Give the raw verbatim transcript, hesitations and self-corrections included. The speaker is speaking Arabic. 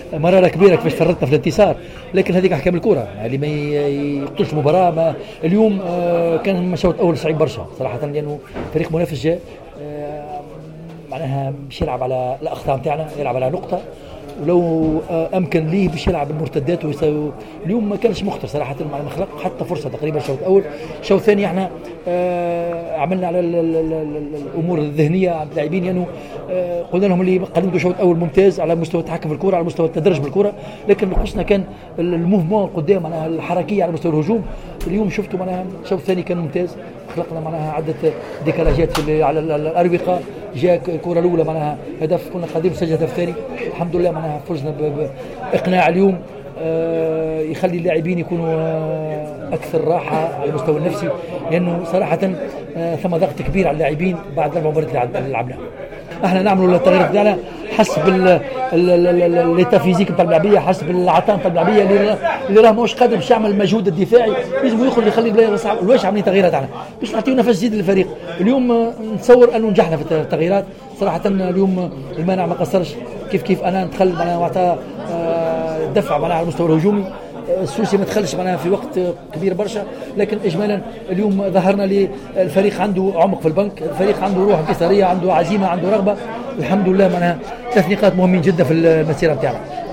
مراره كبيره كيفاش فرطنا في الانتصار، لكن هذيك احكام الكره اللي ما يقتلش المباراه. ما اليوم كان شوط اول صعيب برشا صراحه، لانه فريق منافس جاء معناها باش يلعب على الاخطاء نتاعنا، يلعب على نقطه، ولو امكن ليه باش يلعب المرتدات ويساوي. اليوم ما كانش مخطر صراحه، ما خلق حتى فرصه تقريبا. الشوط الاول الشوط الثاني احنا عملنا على الامور الذهنيه على اللاعبين، لانه يعني قلنا لهم اللي قدموا الشوط الاول ممتاز على مستوى التحكم في الكره، على مستوى التدرج بالكره، لكن نقصنا كان الموفمون قدام، معناها الحركيه على مستوى الهجوم. اليوم شفتوا معناها الشوط الثاني كان ممتاز، خلقنا معناها عده ديكالاجات على الاروقه، جاء الكره الاولى معناها هدف، كنا قادرين نسجل هدف ثاني الحمد لله. معناها فزنا باقناع اليوم آه يخلي اللاعبين يكونوا آه اكثر راحه على المستوى النفسي، لانه صراحه آه ثم ضغط كبير على اللاعبين بعد الاربع مباريات اللي لعبناها. احنا نعملوا التغييرات بتاعنا حسب الليتا فيزيك نتاع اللاعبيه، حسب العطاء نتاع اللاعبيه اللي راه ماهوش قادر باش يعمل المجهود الدفاعي، لازم يدخل يخلي الواش عاملين تغييرات تاعنا باش نعطيو نفس جديد للفريق. اليوم نتصور انه نجحنا في التغييرات صراحه. اليوم المانع ما قصرش، كيف كيف انا ندخل معناها وعطى دفع معناها على المستوى الهجومي. السوسي ما دخلش معناها في وقت كبير برشا، لكن اجمالا اليوم ظهرنا لي الفريق عنده عمق في البنك، الفريق عنده روح انتصاريه، عنده عزيمه، عنده رغبه. الحمد لله معناها ثلاث نقاط مهمين جدا في المسيره بتاعنا.